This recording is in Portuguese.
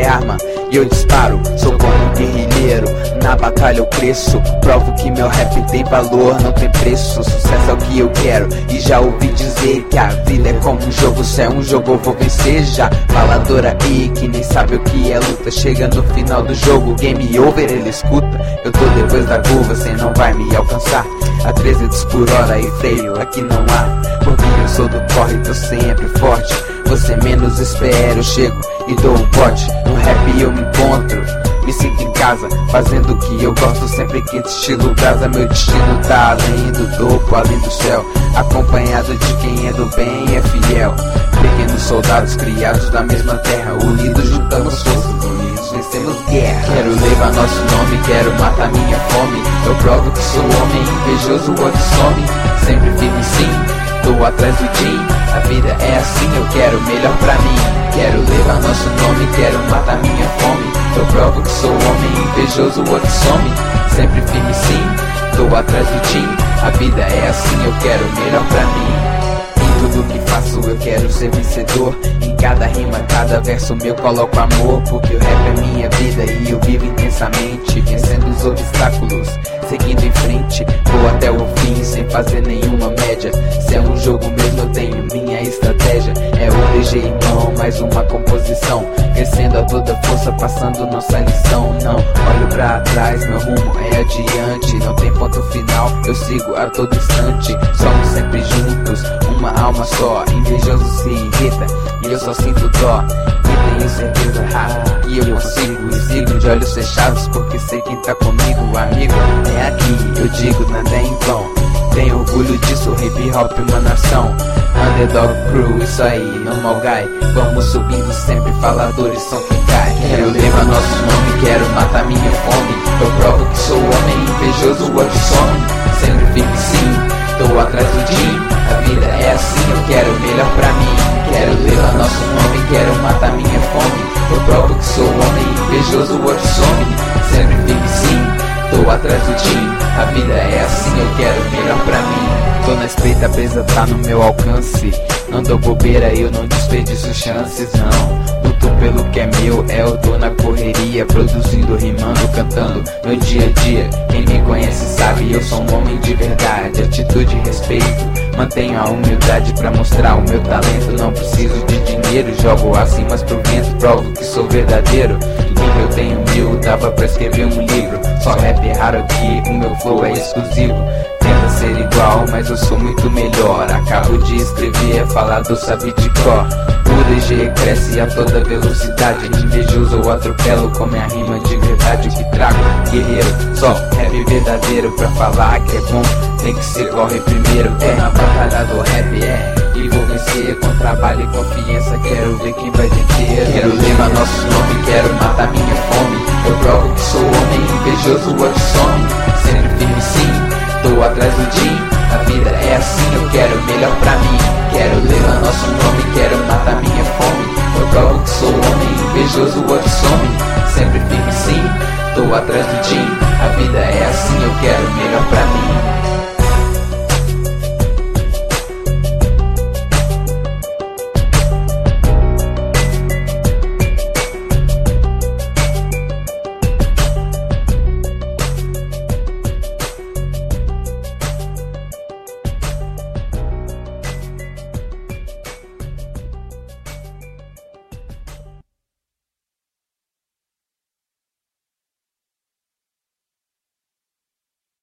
arma e eu disparo. Sou como um guerrilheiro, na batalha eu cresço. Provo que meu rap tem valor, não tem preço. Sucesso é o que eu quero e já ouvi dizer que a vida é como um jogo. Se é um jogo eu vou vencer já. Falador aí que nem sabe o que é luta. Chega no final do jogo, game over, ele escuta. Eu tô depois da curva, cê não vai me alcançar. A 300 por hora e freio aqui não há. Porque eu sou do corre, tô sempre forte. Você menos espera, eu chego e dou o bote. No rap eu me encontro, me sinto em casa, fazendo o que eu gosto, sempre quente estilo brasa. Meu destino tá além do topo, além do céu, acompanhado de quem é do bem e é fiel. Pequenos soldados criados da mesma terra, unidos juntamos forças, unidos vencemos guerra. Quero levar nosso nome, quero matar minha fome. Eu provo que sou homem, invejoso o outro some. Sempre firme sim, tô atrás do Jim. A vida é assim, eu quero o melhor pra mim. Quero levar nosso nome, quero matar minha fome. Eu provo que sou homem, invejoso o outro some. Sempre firme sim, tô atrás do Jim. A vida é assim, eu quero o melhor pra mim. Tudo que faço eu quero ser vencedor. Em cada rima, cada verso meu coloco amor. Porque o rap é minha vida e eu vivo intensamente, vencendo os obstáculos, seguindo em frente. Vou até o fim sem fazer nenhuma média. Se é um jogo mesmo eu tenho minha estratégia. É o DG irmão, mais uma composição, crescendo a toda força, passando nossa lição. Não olho pra trás, meu rumo é adiante. Não tem ponto final, eu sigo a todo instante. Somos sempre juntos, uma alma só. Invejoso se irrita e eu só sinto dó. E tenho certeza que eu consigo. E sigo de olhos fechados porque sei quem tá comigo. Amigo, é aqui, eu digo nada é em vão. Tenho orgulho disso, hip hop uma nação. Underdog crew, isso aí, normal guy. Vamos subindo sempre, faladores são quem cai. Quero levar nosso nome, quero matar minha fome. Eu provo que sou homem, invejoso o outro some. Sempre firme sim, tô atrás do Jim. A vida é assim, eu quero o melhor pra mim. Quero levar nosso nome, quero matar minha fome. Eu provo que sou homem, invejoso o outro some. Sempre firme sim, tô atrás do Jim. A vida é assim, eu quero o melhor pra mim. Tô na espreita, presa tá no meu alcance. Não dou bobeira, eu não desperdiço chances, não. Luto pelo que é meu, eu tô na correria, produzindo, rimando, cantando meu dia a dia. Quem me conhece sabe, eu sou um homem de verdade. Atitude e respeito, mantenho a humildade pra mostrar o meu talento. Não preciso de dinheiro, jogo acima pro vento, provo que sou verdadeiro. Tudo eu tenho mil, dava pra escrever um livro. Só rap é raro aqui, o meu flow é exclusivo. Tenta ser igual, mas eu sou muito melhor. Acabo de escrever, falador sabe de cor. O DG cresce a toda velocidade. Invejoso eu atropelo com minha rima de verdade. O que trago, guerreiro, só rap verdadeiro. Pra falar que é bom, tem que ser corre primeiro. É na batalha do rap, e vou vencer com trabalho e confiança. Quero ver quem vai vencer. Quero levar nosso nome, quero matar minha fome. Eu provo que sou homem, invejoso o outro some. Sempre firme sim, tô atrás do Jim. A vida é assim, eu quero o melhor pra mim. Quero levar nosso nome, quero matar minha fome. Eu provo que sou homem, invejoso o outro some. Sempre firme sim, tô atrás do Jim. A vida é assim, eu quero o melhor pra mim.